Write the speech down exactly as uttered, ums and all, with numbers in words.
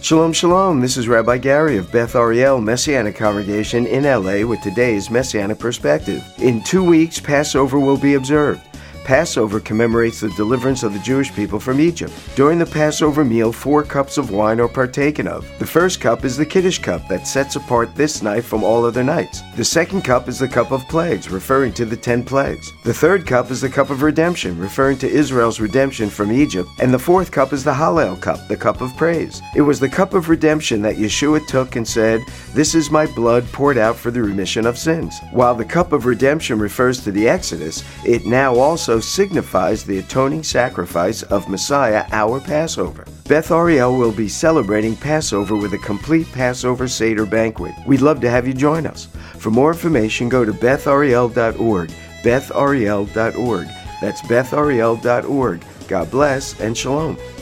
Shalom, shalom. This is Rabbi Gary of Beth Ariel Messianic Congregation in L A with today's Messianic Perspective. In two weeks, Passover will be observed. Passover commemorates the deliverance of the Jewish people from Egypt. During the Passover meal, four cups of wine are partaken of. The first cup is the Kiddush cup that sets apart this night from all other nights. The second cup is the cup of plagues, referring to the ten plagues. The third cup is the cup of redemption, referring to Israel's redemption from Egypt. And the fourth cup is the Hallel cup, the cup of praise. It was the cup of redemption that Yeshua took and said, "This is my blood poured out for the remission of sins." While the cup of redemption refers to the Exodus, it now also signifies the atoning sacrifice of Messiah, our Passover. Beth Ariel will be celebrating Passover with a complete Passover Seder banquet. We'd love to have you join us. For more information, go to beth ariel dot org, beth ariel dot org. That's beth ariel dot org. God bless and shalom.